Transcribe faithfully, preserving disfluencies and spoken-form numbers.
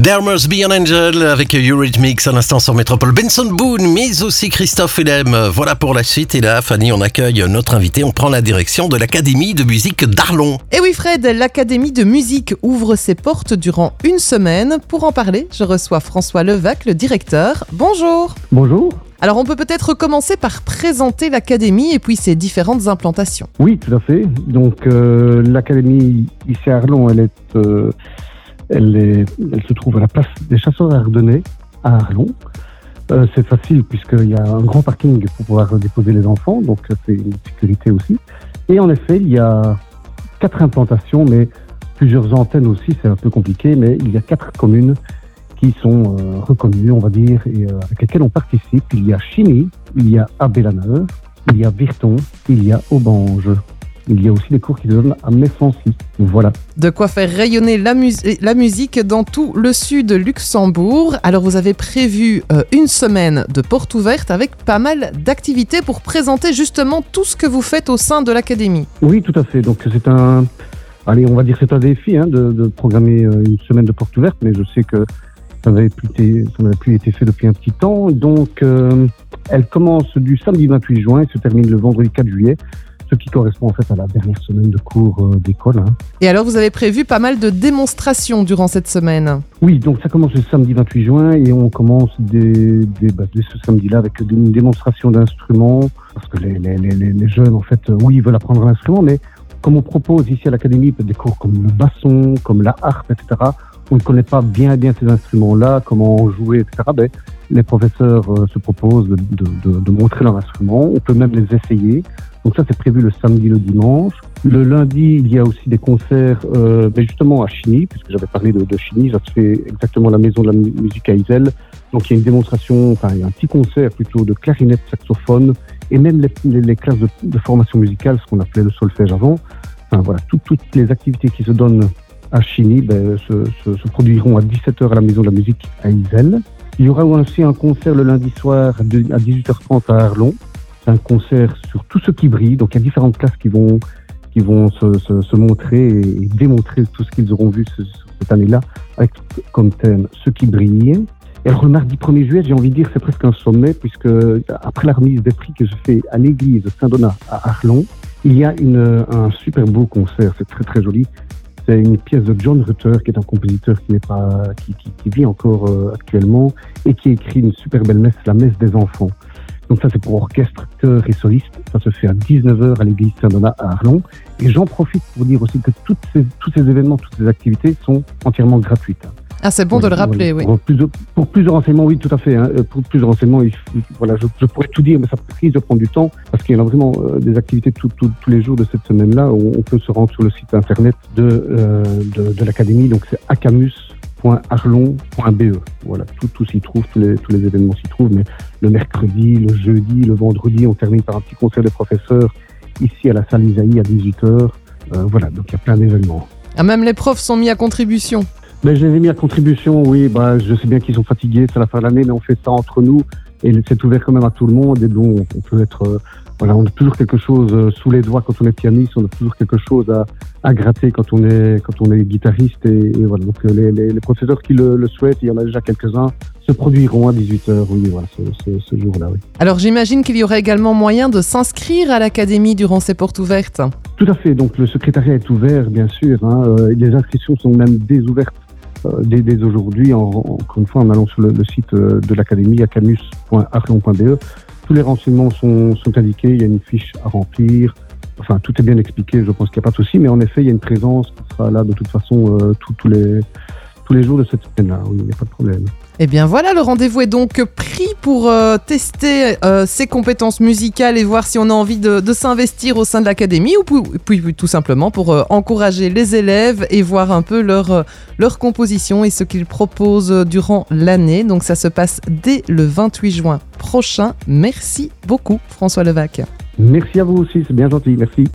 There Must Be an Angel avec Eurythmics à l'instant sur Métropole. Benson Boone, mais aussi Christophe Willem. Voilà pour la suite. Et là, Fanny, on accueille notre invité. On prend la direction de l'Académie de musique d'Arlon. Et oui, Fred, l'Académie de musique ouvre ses portes durant une semaine. Pour en parler, je reçois François Levac, le directeur. Bonjour. Bonjour. Alors, on peut peut-être commencer par présenter l'Académie et puis ses différentes implantations. Oui, tout à fait. Donc, euh, l'Académie ici à Arlon, elle est... Euh, Elle, est, elle se trouve à la place des chasseurs ardennais à Arlon. Euh, c'est facile puisqu'il y a un grand parking pour pouvoir déposer les enfants, donc c'est une sécurité aussi. Et en effet, il y a quatre implantations, mais plusieurs antennes aussi, c'est un peu compliqué, mais il y a quatre communes qui sont euh, reconnues, on va dire, et euh, avec lesquelles on participe. Il y a Chigny, il y a Abbe-la-Neuve, il y a Virton, il y a Aubange. Il y a aussi des cours qui se donnent à Messancy. Voilà. De quoi faire rayonner la, mus- la musique dans tout le sud de Luxembourg. Alors, vous avez prévu euh, une semaine de porte ouverte avec pas mal d'activités pour présenter justement tout ce que vous faites au sein de l'Académie. Oui, tout à fait. Donc, c'est un... Allez, on va dire que c'est un défi hein, de, de programmer une semaine de porte ouverte, mais je sais que ça n'avait plus été, ça n'avait plus été fait depuis un petit temps. Donc, euh, elle commence du samedi vingt-huit juin et se termine le vendredi quatre juillet. Ce qui correspond en fait à la dernière semaine de cours euh, d'école. Hein. Et alors, vous avez prévu pas mal de démonstrations durant cette semaine. Oui, donc ça commence le samedi vingt-huit juin et on commence dès, dès, bah, dès ce samedi-là avec une démonstration d'instruments. Parce que les, les, les, les jeunes, en fait, euh, oui, ils veulent apprendre l'instrument, mais comme on propose ici à l'Académie des cours comme le basson, comme la harpe, et cetera, on ne connaît pas bien bien ces instruments-là, comment en jouer, et cetera. Ben, les professeurs euh, se proposent de, de, de, de montrer leur instrument. On peut même les essayer. Donc ça, c'est prévu le samedi, le dimanche. Le lundi, il y a aussi des concerts, euh, ben justement à Chigny, puisque j'avais parlé de, de Chigny. Ça se fait exactement à la Maison de la musique à Iselle. Donc il y a une démonstration, enfin il y a un petit concert plutôt de clarinette, saxophone, et même les, les, les classes de, de formation musicale, ce qu'on appelait le solfège avant. Enfin voilà, tout, toutes les activités qui se donnent à Chigny ben, se, se, se produiront à dix-sept heures à la Maison de la musique à Iselle. Il y aura aussi un concert le lundi soir à dix-huit heures trente à Arlon. C'est un concert sur tout ce qui brille. Donc il y a différentes classes qui vont, qui vont se, se, se montrer et démontrer tout ce qu'ils auront vu ce, cette année-là, avec comme thème ce qui brille. Et alors le mardi premier juillet, j'ai envie de dire, c'est presque un sommet, puisque après la remise des prix que je fais à l'église Saint-Donat à Arlon, il y a une, un super beau concert, c'est très très joli. C'est une pièce de John Rutter, qui est un compositeur qui n'est pas, qui, qui, qui vit encore euh, actuellement et qui a écrit une super belle messe, la messe des enfants. Donc ça, c'est pour orchestre, chœur et soliste. Ça se fait à dix-neuf heures à l'église Saint-Donat à Arlon. Et j'en profite pour dire aussi que toutes ces, tous ces événements, toutes ces activités sont entièrement gratuites. Ah, c'est bon oui, de le rappeler, oui. Pour plus de, pour plus de renseignements, oui, tout à fait. Hein. Pour plus de renseignements, il, voilà, je, je pourrais tout dire, mais ça risque de prendre du temps parce qu'il y a vraiment euh, des activités tout, tout, tous les jours de cette semaine-là où on peut se rendre sur le site internet de, euh, de, de l'Académie. Donc c'est acamus point arlon point b e. Voilà, tout, tout s'y trouve, tous les, tous les événements s'y trouvent. Mais le mercredi, le jeudi, le vendredi, on termine par un petit concert des professeurs ici à la salle Isaïe à dix-huit heures. Euh, voilà, donc il y a plein d'événements. Ah, même les profs sont mis à contribution. Ben, je les ai mis à contribution, oui. Bah, je sais bien qu'ils sont fatigués, c'est la fin de l'année, mais on fait ça entre nous et c'est ouvert quand même à tout le monde. Et donc, on peut être, euh, voilà, on a toujours quelque chose euh, sous les doigts quand on est pianiste, on a toujours quelque chose à, à gratter quand on est, quand on est guitariste. Et, et voilà, donc les, les, les professeurs qui le, le souhaitent, il y en a déjà quelques-uns, se produiront à dix-huit heures, oui, voilà, ce, ce, ce jour-là, oui. Alors, j'imagine qu'il y aurait également moyen de s'inscrire à l'Académie durant ces portes ouvertes. Tout à fait. Donc, le secrétariat est ouvert, bien sûr. Hein, euh, les inscriptions sont même dès ouvertes. Euh, dès, dès aujourd'hui, en, encore une fois, en allant sur le, le site euh, de l'Académie, acamus point arlon point b e. Tous les renseignements sont, sont indiqués, il y a une fiche à remplir. Enfin, tout est bien expliqué, je pense qu'il n'y a pas de souci. Mais en effet, il y a une présence qui sera là de toute façon euh, tous les, tous les jours de cette semaine-là. Oui, il n'y a pas de problème. Eh bien voilà, le rendez-vous est donc pris pour euh, tester euh, ses compétences musicales et voir si on a envie de, de s'investir au sein de l'Académie ou puis, puis tout simplement pour euh, encourager les élèves et voir un peu leur, euh, leur composition et ce qu'ils proposent durant l'année. Donc ça se passe dès le vingt-huit juin prochain. Merci beaucoup François Levac. Merci à vous aussi, c'est bien gentil, merci.